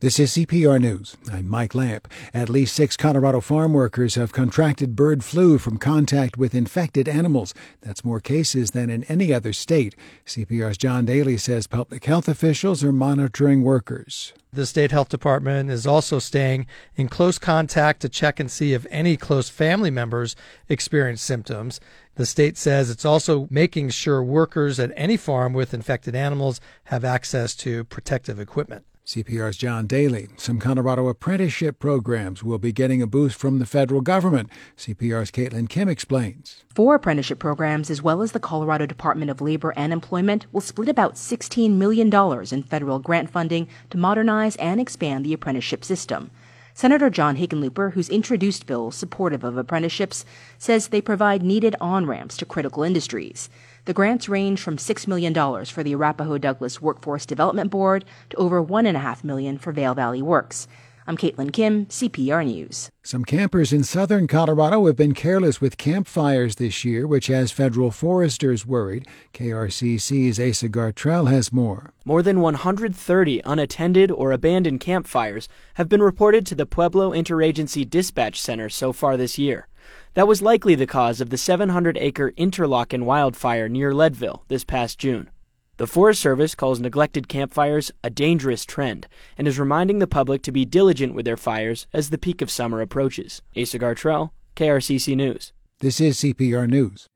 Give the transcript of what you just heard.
This is CPR News. I'm Mike Lamp. At least 6 Colorado farm workers have contracted bird flu from contact with infected animals. That's more cases than in any other state. CPR's John Daly says public health officials are monitoring workers. The state health department is also staying in close contact to check and see if any close family members experience symptoms. The state says it's also making sure workers at any farm with infected animals have access to protective equipment. CPR's John Daly. Some Colorado apprenticeship programs will be getting a boost from the federal government. CPR's Caitlin Kim explains. 4 apprenticeship programs, as well as the Colorado Department of Labor and Employment, will split about $16 million in federal grant funding to modernize and expand the apprenticeship system. Senator John Hickenlooper, who's introduced bills supportive of apprenticeships, says they provide needed on-ramps to critical industries. The grants range from $6 million for the Arapahoe Douglas Workforce Development Board to over $1.5 million for Vail Valley Works. I'm Caitlin Kim, CPR News. Some campers in southern Colorado have been careless with campfires this year, which has federal foresters worried. KRCC's Asa Gartrell has more. More than 130 unattended or abandoned campfires have been reported to the Pueblo Interagency Dispatch Center so far this year. That was likely the cause of the 700-acre Interlochen wildfire near Leadville this past June. The Forest Service calls neglected campfires a dangerous trend and is reminding the public to be diligent with their fires as the peak of summer approaches. Asa Gartrell, KRCC News. This is CPR News.